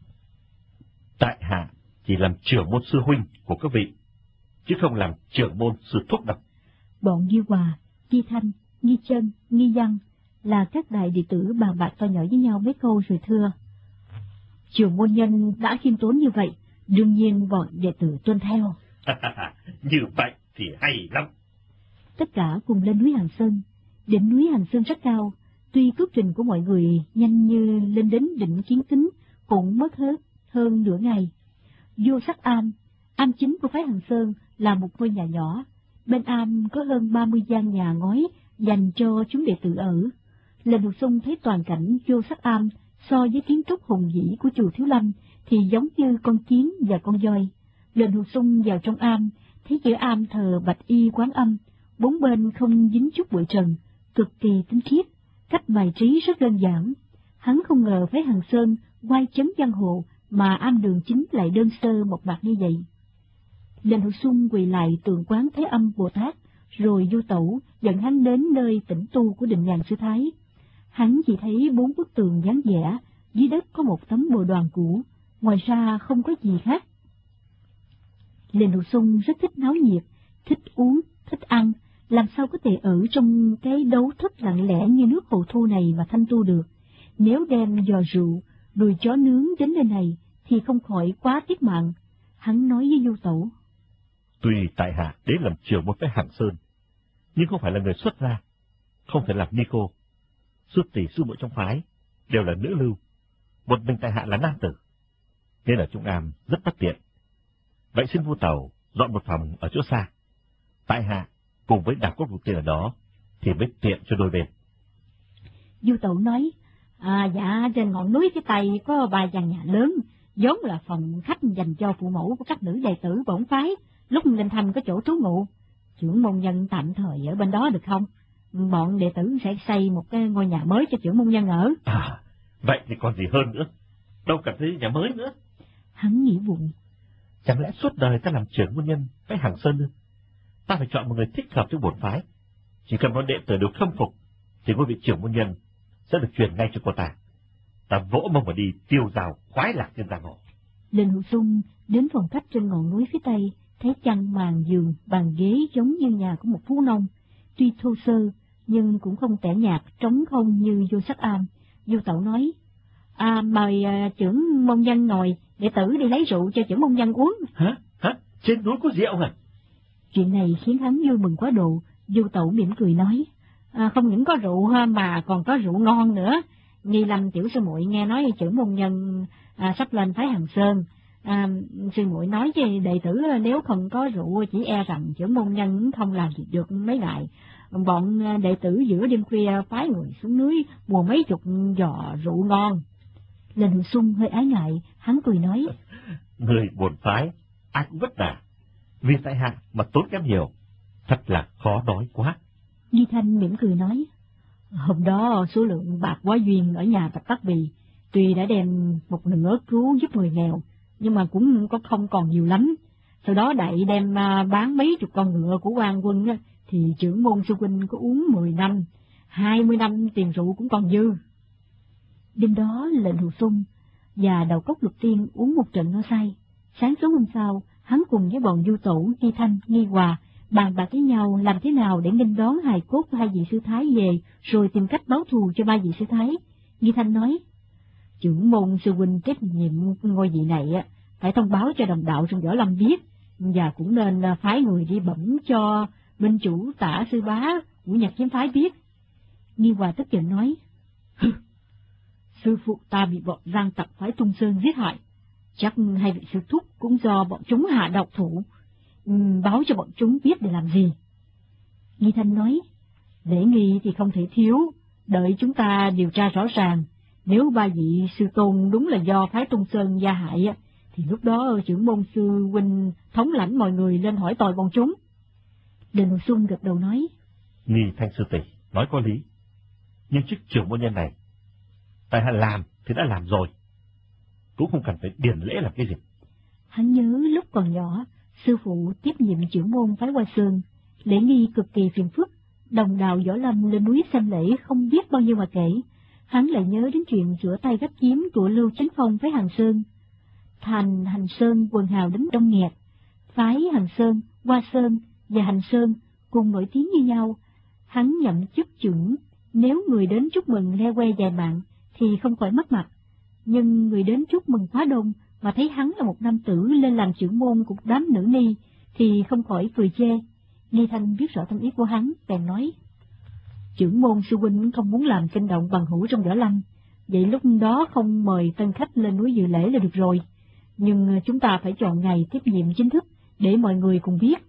Tại hạ chỉ làm trưởng môn sư huynh của các vị, chứ không làm trưởng môn sư thúc đâu. Bọn Như Hòa, Chi Thanh, Nghi Chân, Nghi Văn là các đại đệ tử bàn bạc to nhỏ với nhau mấy câu rồi thưa. Trưởng môn nhân đã khiêm tốn như vậy, đương nhiên bọn đệ tử tuân theo. Như vậy thì hay lắm. Tất cả cùng lên núi Hằng Sơn. Đỉnh núi Hằng Sơn rất cao, tuy cước trình của mọi người nhanh như lên đến đỉnh Kiến Kính cũng mất hết hơn nửa ngày. Vô Sắc Am chính của phái Hằng Sơn là một ngôi nhà nhỏ. Bên am có hơn 30 gian nhà ngói dành cho chúng đệ tử ở. Lệnh Hồ Sung thấy toàn cảnh Vô Sắc Am so với kiến trúc hùng vĩ của chùa Thiếu Lâm thì giống như con kiến và con voi. Lệnh Hồ Sung vào trong am, thấy giữa am thờ Bạch Y Quán Âm, bốn bên không dính chút bụi trần, cực kỳ tinh khiết, cách bài trí rất đơn giản. Hắn không ngờ phái Hằng Sơn quay chấn giang hồ mà am đường chính lại đơn sơ một mặt như vậy. Lệnh Hồ Sung quỳ lại tượng Quán Thế Âm Bồ Tát, rồi vô tẩu dẫn hắn đến nơi tĩnh tu của Định Nhàn sư thái. Hắn chỉ thấy 4 bức tường dáng vẻ, dưới đất có một tấm bồ đoàn cũ, ngoài ra không có gì khác. Lệnh Hồ Sung rất thích náo nhiệt, thích uống, thích ăn, làm sao có thể ở trong cái đấu thất lặng lẽ như nước hồ thu này mà thanh tu được. Nếu đem giò rượu, đùi chó nướng đến nơi này, thì không khỏi quá tiếc mạng. Hắn nói với Du Tẩu: Tuy tại hạ đến làm trưởng một phái Hàng Sơn, nhưng không phải là người xuất gia, không thể làm ni cô. Sư tỷ sư muội trong phái đều là nữ lưu, một mình tại hạ là nam tử, nên ở Trung Am rất bất tiện. Vậy xin vua Tàu dọn một phòng ở chỗ xa, tại hạ cùng với Đào Quốc Lục Tiên ở đó thì mới tiện cho đôi bên. Du Tẩu nói: Dạ, trên ngọn núi phía Tây có 3 gian nhà lớn, vốn là phòng khách dành cho phụ mẫu của các nữ đệ tử bổn phái, lúc lên thăm có chỗ trú ngụ. Trưởng môn nhân tạm thời ở bên đó được không? Bọn đệ tử sẽ xây một cái ngôi nhà mới cho trưởng môn nhân ở. Vậy thì còn gì hơn nữa, đâu cần thấy nhà mới nữa. Hắn nghĩ bụng: Chẳng lẽ suốt đời ta làm trưởng môn nhân phái Hàng Sơn ư? Ta phải chọn một người thích hợp cho bổn phái. Chỉ cần bọn đệ tử đều khâm phục, thì ngôi vị trưởng môn nhân sẽ được truyền ngay cho cô ta. Ta vỗ mông mà đi tiêu dao khoái lạc trên giang hồ. Lên Hữu Xung đến phòng khách trên ngọn núi phía Tây, thấy chăn màn giường, bàn ghế giống như nhà của một phú nông. Tuy thô sơ, nhưng cũng không tẻ nhạt, trống không như vô sắc am. Du Tẩu nói: Mời trưởng môn nhân ngồi, đệ tử đi lấy rượu cho trưởng môn nhân uống. Hả? Trên núi có rượu hả? Chuyện này khiến hắn vui mừng quá độ. Du Tẩu mỉm cười nói: Không những có rượu mà còn có rượu ngon nữa. Nghi Lâm tiểu sư muội nghe nói trưởng môn nhân sắp lên phái Hàng Sơn. Sư muội nói với đệ tử nếu không có rượu chỉ e rằng trưởng môn nhân không làm gì được mấy ngày. Bọn đệ tử giữa đêm khuya phái người xuống núi mua mấy chục giò rượu ngon. Lên Hữu Xung hơi ái ngại, hắn cười nói: Người bổn phái ai cũng vất vả, vì tại hạ mà tốn kém nhiều, thật là khó nói quá. Di Thanh mỉm cười nói: Hôm đó số lượng bạc quá duyên ở nhà Bạch Tắc Bì, tuy đã đem một nửa cứu giúp người nghèo, nhưng mà cũng không còn nhiều lắm. Sau đó đại đem bán mấy chục con ngựa của quan quân thì trưởng môn sư huynh có uống 10 năm, 20 năm tiền rượu cũng còn dư. Đêm đó Lệnh Hữu Xung và Đào Cốc Lục Tiên uống một trận no say. Sáng sớm hôm sau, hắn cùng với bọn Du Tẩu, Nghi Thanh, Nghi Hòa bàn bạc với nhau làm thế nào để nghênh đón hài cốt của 2 vị sư thái về, rồi tìm cách báo thù cho 3 vị sư thái. Nghi Thanh nói: Trưởng môn sư huynh trách nhiệm ngôi vị này phải thông báo cho đồng đạo trong Võ Lâm biết, và cũng nên phái người đi bẩm cho minh chủ Tả sư bá của Nhạc Kiếm phái biết. Nghi Hòa tức giận nói: Sư phụ ta bị bọn gian tặc phái Tung Sơn giết hại, chắc 2 vị sư thúc cũng do bọn chúng hạ độc thủ. Báo cho bọn chúng biết để làm gì? Nghi Thanh nói: Lễ nghi thì không thể thiếu, đợi chúng ta điều tra rõ ràng. Nếu 3 vị sư tôn đúng là do phái Tung Sơn gia hại, thì lúc đó trưởng môn sư huynh thống lãnh mọi người lên hỏi tội bọn chúng. Đền Hữu Xung gật đầu nói: Nghi Thanh sư tỷ nói có lý, nhưng chức trưởng môn nhân này tại hạ làm thì đã làm rồi, cũng không cần phải điền lễ làm cái gì. Hắn nhớ lúc còn nhỏ, sư phụ tiếp nhiệm trưởng môn phái Hoa Sơn, lễ nghi cực kỳ phiền phức, đồng đạo Võ Lâm lên núi xem lễ không biết bao nhiêu mà kể. Hắn lại nhớ đến chuyện rửa tay gấp kiếm của Lưu Chánh Phong phái Hàng Sơn. Thành Hành Sơn quần hào đến đông nghẹt, phái Hàng Sơn, Hoa Sơn và Hành Sơn cùng nổi tiếng như nhau. Hắn nhậm chức trưởng, nếu người đến chúc mừng le que dài mạng thì không khỏi mất mặt, nhưng người đến chúc mừng quá đông mà thấy hắn là một nam tử lên làm trưởng môn của đám nữ ni thì không khỏi cười chê. Nghi Thanh biết rõ tâm ý của hắn, bèn nói: Trưởng môn sư huynh không muốn làm kinh động bằng hữu trong Võ Lâm, vậy lúc đó không mời tân khách lên núi dự lễ là được rồi, nhưng chúng ta phải chọn ngày tiếp nhiệm chính thức để mọi người cùng biết.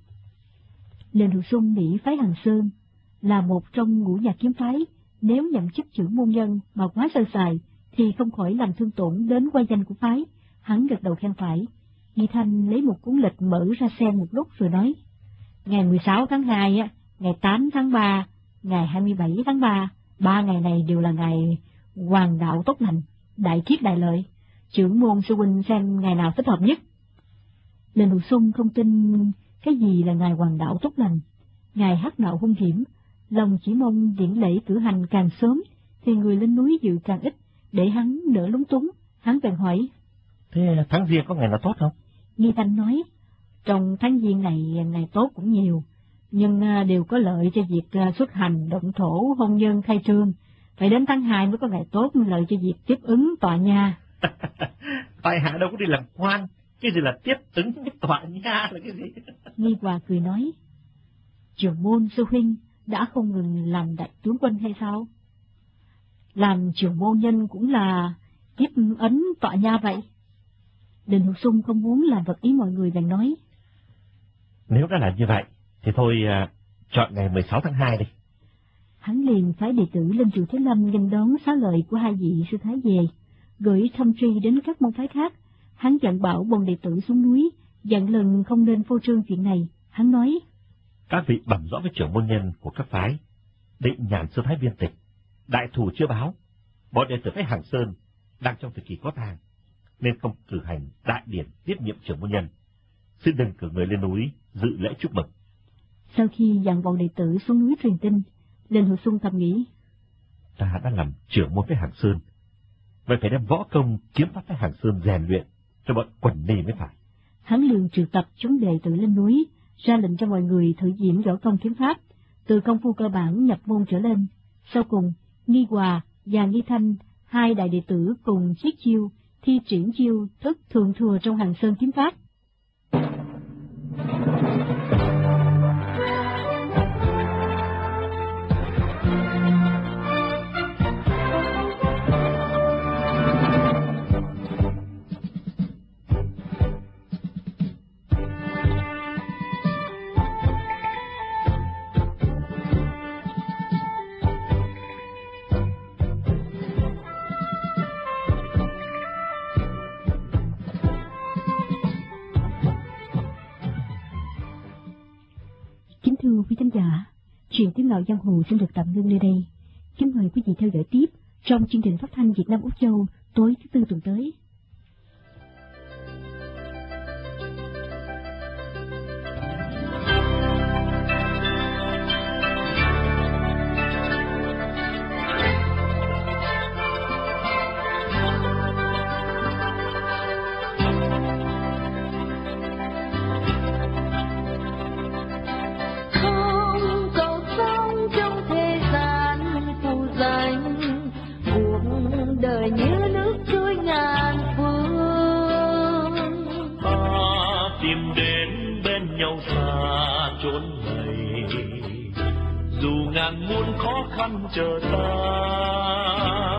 Lên Hữu Xung nghĩ phái Hàng Sơn là một trong ngũ nhạc kiếm phái, nếu nhậm chức trưởng môn nhân mà quá sơ sài thì không khỏi làm thương tổn đến uy danh của phái. Hắn gật đầu khen phải. Nghi Thanh lấy một cuốn lịch mở ra xem một lúc rồi nói: Ngày 16 tháng 2, ngày 8 tháng 3, ngày 27 tháng 3, 3 ngày này đều là ngày hoàng đạo tốt lành, đại kiết đại lợi. Trưởng môn sư huynh xem ngày nào thích hợp nhất. Lên Hữu Xung không tin cái gì là ngày hoàng đạo tốt lành, ngày hắc đạo hung hiểm, lòng chỉ mong điển lễ cử hành càng sớm thì người lên núi dự càng ít, để hắn đỡ lúng túng. Hắn bèn hỏi: Thế tháng Giêng có ngày nào tốt không? Nghi Thanh nói: Trong tháng Giêng này, ngày tốt cũng nhiều, nhưng đều có lợi cho việc xuất hành, động thổ, hôn nhân, khai trương. Phải đến tháng 2 mới có ngày tốt lợi cho việc tiếp ứng tọa nha. Tại hạ đâu có đi làm quan, cái gì là tiếp ứng với tọa nha là cái gì? Nghi Hòa cười nói, Trưởng môn sư huynh đã không ngừng làm đại tướng quân hay sao? Làm trưởng môn nhân cũng là tiếp ấn tọa nha vậy. Đình Hữu Sung không muốn làm vật ý mọi người, bèn nói, nếu đã là như vậy, thì thôi chọn ngày 16 tháng 2 đi. Hắn liền phái đệ tử lên Chùa Thế Lâm nghênh đón xá lợi của hai vị sư thái về, gửi thông tri đến các môn phái khác. Hắn dặn bảo bọn đệ tử xuống núi, dặn lần không nên phô trương chuyện này. Hắn nói, các vị bẩm rõ với trưởng môn nhân của các phái, Định Nhàn sư thái viên tịch, đại thù chưa báo, bọn đệ tử phái Hàng Sơn đang trong thời kỳ có tang, nên không cử hành đại điển tiếp nhiệm trưởng môn nhân. Xin đừng cử người lên núi dự lễ chúc mừng. Sau khi dặn bọn đệ tử xuống núi truyền tin, Đình Hữu Sung thầm nghĩ, ta đã làm trưởng môn phái Hàng Sơn, vậy phải đem võ công kiếm pháp phái Hàng Sơn rèn luyện cho bọn quần ni mới phải. Hắn liền triệu tập chúng đệ tử lên núi, ra lệnh cho mọi người thử diễn võ công kiếm pháp, từ công phu cơ bản nhập môn trở lên. Sau cùng, Nghi Hòa và Nghi Thanh, hai đại đệ tử cùng chiết chiêu, thi triển chiêu thức thượng thừa trong Hàng Sơn kiếm pháp. Kính thưa quý khán giả, truyện Tiếng Ngạo Giang Hồ xin được tạm ngưng nơi đây. Kính mời quý vị theo dõi tiếp trong chương trình phát thanh Việt Nam Úc Châu tối thứ Tư tuần tới. Không cầu sống trong thế gian phù danh, cuộc đời như nước trôi ngàn phương. Ta tìm đến bên nhau xa chốn này, dù ngàn muôn khó khăn chờ ta.